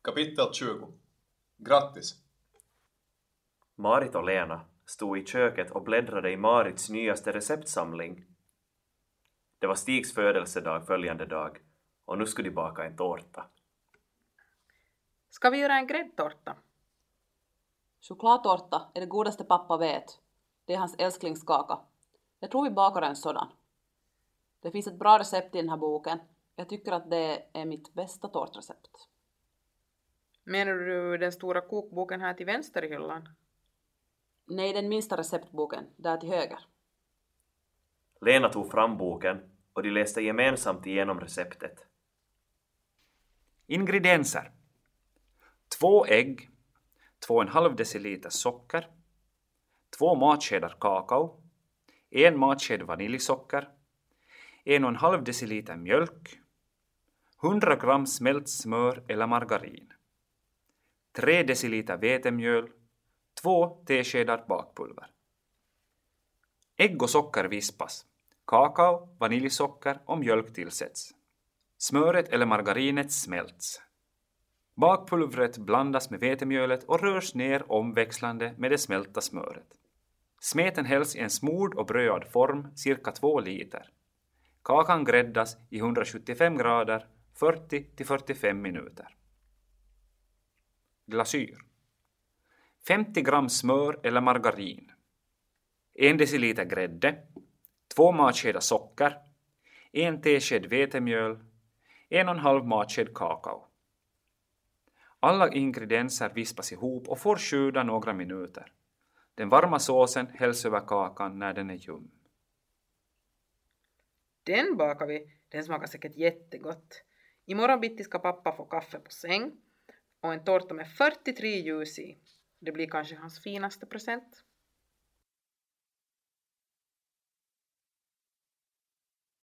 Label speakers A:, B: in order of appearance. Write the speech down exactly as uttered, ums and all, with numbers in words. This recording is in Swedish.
A: Kapitel tjugo. Grattis!
B: Marit och Lena stod i köket och bläddrade i Marits nyaste receptsamling. Det var Stigs födelsedag följande dag och nu skulle de baka en tårta.
C: Ska vi göra en gräddtårta?
D: Chokladtårta är det godaste pappa vet. Det är hans älsklingskaka. Jag tror vi bakar en sådan. Det finns ett bra recept i den här boken. Jag tycker att det är mitt bästa tårtrecept.
C: Menar du den stora kokboken här till vänster i hyllan?
D: Nej, den minsta receptboken, där till höger.
B: Lena tog fram boken och de läste gemensamt igenom receptet.
E: Ingredienser. Två ägg, två och en halv deciliter socker, två matskedar kakao, en matsked vaniljsocker, en och en halv deciliter mjölk, hundra gram smält smör eller margarin, tre deciliter vetemjöl, två teskedar bakpulver. Ägg och socker vispas. Kakao, vaniljsocker och mjölk tillsätts. Smöret eller margarinet smälts. Bakpulvret blandas med vetemjölet och rörs ner omväxlande med det smälta smöret. Smeten hälls i en smord och bröad form cirka två liter. Kakan gräddas i hundrasjuttiofem grader fyrtio till fyrtiofem minuter. Glasyr. femtio gram smör eller margarin. en deciliter grädde. två matskedar socker. en tesked vetemjöl. en och en halv matsked kakao. Alla ingredienser vispas ihop och får sjuda några minuter. Den varma såsen hälls över kakan när den är ljum.
C: Den bakar vi. Den smakar säkert jättegott. Imorgon bitti ska pappa få kaffe på säng och en tårta med fyrtiotre ljus i. Det blir kanske hans finaste present.